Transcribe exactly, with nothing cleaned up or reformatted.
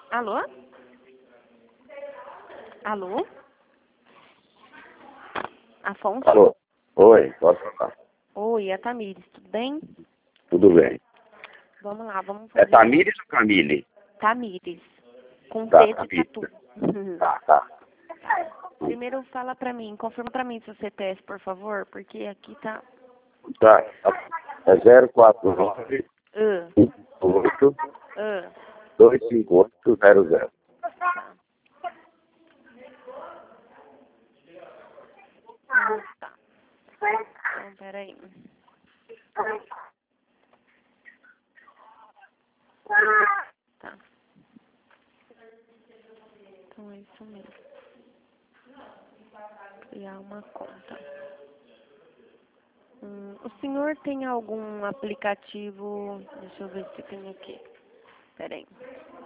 Alô? Alô? Afonso? Alô? Oi, posso falar? Oi, é a Tamires, tudo bem? Tudo bem. Vamos lá, vamos É fazer... Tamires ou Camille? Tamires, com Tá, T de Tamires. tatu. Tá, tá. Primeiro fala pra mim, confirma pra mim seu C P F, por favor, porque aqui tá... Tá. É zero quatro nove Ah, oito ah, dois cinco oito zero zero. tá. Ah, tá. Então, peraí. Tá. Então é isso mesmo. Criar uma conta. Hum, o senhor tem algum aplicativo... Deixa eu ver se tem aqui. Peraí.